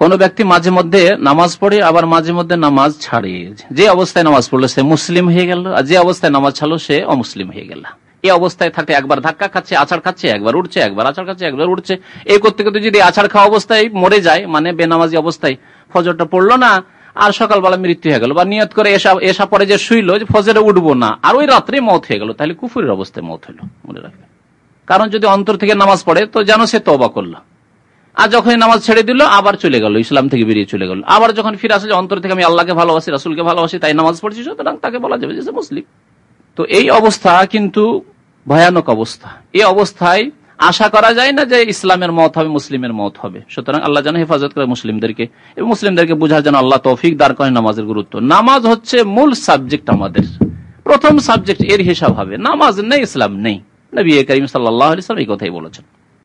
কোন ব্যক্তি মাঝে মধ্যে নামাজ পড়ে আবার মাঝে মধ্যে নামাজ ছাড়ে, যে অবস্থায় নামাজ পড়লো সে মুসলিম হয়ে গেল, আর যে অবস্থায় নামাজ ছাড়লো সে অমুসলিম হয়ে গেল। এই অবস্থায় থাকতে একবার ধাক্কা খাচ্ছে, আছাড় খাচ্ছে, একবার উঠছে, একবার আছাড় খাচ্ছে, একবার উঠছে, এই করতে করতে যদি আছাড় খাওয়া অবস্থায় মরে যায়, মানে বেনামাজি অবস্থায় ফজরটা পড়লো না আর সকালবেলা মৃত্যু হয়ে গেল, বা নিয়ত করে এসা পরে যে শুইলো যে ফজরে উঠবো না আর ওই রাত্রে মওত হয়ে গেল, তাহলে কুফরের অবস্থায় মওত হলো, মনে রাখবে। কারণ যদি অন্তর থেকে নামাজ পড়ে তো যেন সে তওবা করলো, আর যখন নামাজ ছেড়ে দিল আবার চলে গেল, ইসলাম থেকে বেরিয়ে চলে গেল। আবার যখন ফিরে আসলে অন্তর থেকে আমি আল্লাহকে ভালোবাসি, রাসূলকে ভালোবাসি, তাই নামাজ পড়ছি, সুতরাং তাকে বলা যাবে যে সে মুসলিম। তো এই অবস্থা কিন্তু ভয়ানক অবস্থা। এই অবস্থায় আশা করা যায় না যে ইসলামের মত হবে, মুসলিমের মত হবে। সুতরাং আল্লাহ যেন হেফাজত করে মুসলিমদেরকে, এবং মুসলিমদেরকে বোঝার জন্য আল্লাহ তৌফিক দান করেন নামাজের গুরুত্ব। নামাজ হচ্ছে মূল সাবজেক্ট, আমাদের প্রথম সাবজেক্ট, এর হিসাব হবে। নামাজ নেই ইসলাম নেই, নবী করিম সাল্লাল্লাহু আলাইহি ওয়াসাল্লাম এই কথাই বলেছেন।